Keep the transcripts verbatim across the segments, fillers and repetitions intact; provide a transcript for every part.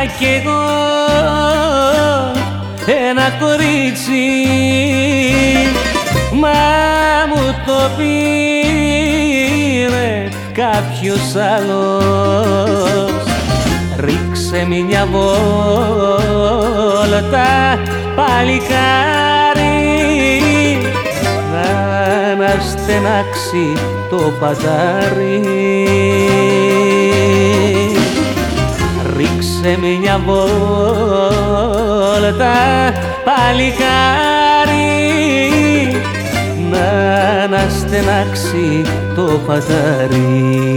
κι εγώ ένα κορίτσι, μα μου το πήρε κάποιος άλλος. Ρίξε μια βόλτα παλικάρι, να αναστενάξει το παντάρι. Ρίξε μια βόλτα παλικάρι, να αναστενάξει το παντάρι.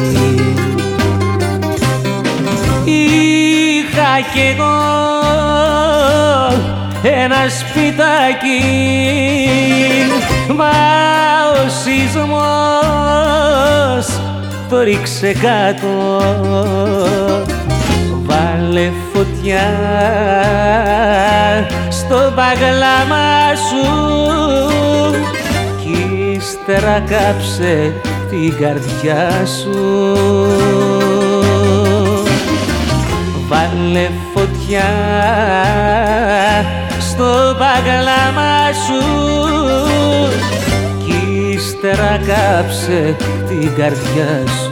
Είχα κι εγώ ένα σπιτάκι, μα ο σεισμός το ρίξε κάτω. Βάλε φωτιά στο μπαγλάμα σου κι ύστερα κάψε την καρδιά σου. Βάλε φωτιά στο μπαγλάμα σου κι ύστερα κάψε την καρδιά σου.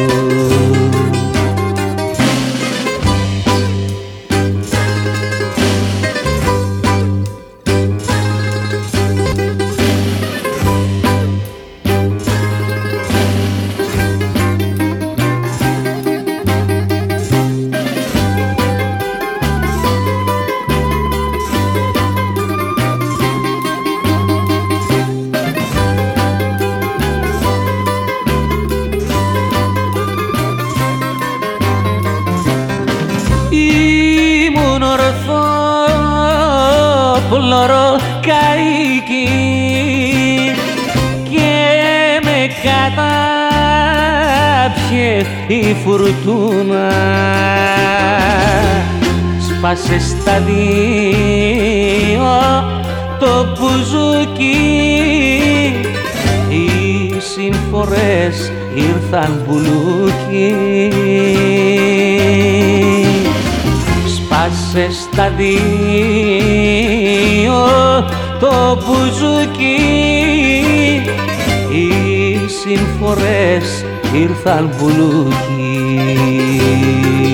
Ήμουν ορθό πλωρό καίκι και με κατάπιε η φουρτούνα. Σπάσε στα δύο το μπουζούκι, οι συμφορές ήρθαν μπουλούκι. Σπάσε στα δύο το μπουζούκι, οι συμφορές ήρθαν μπουλούκι.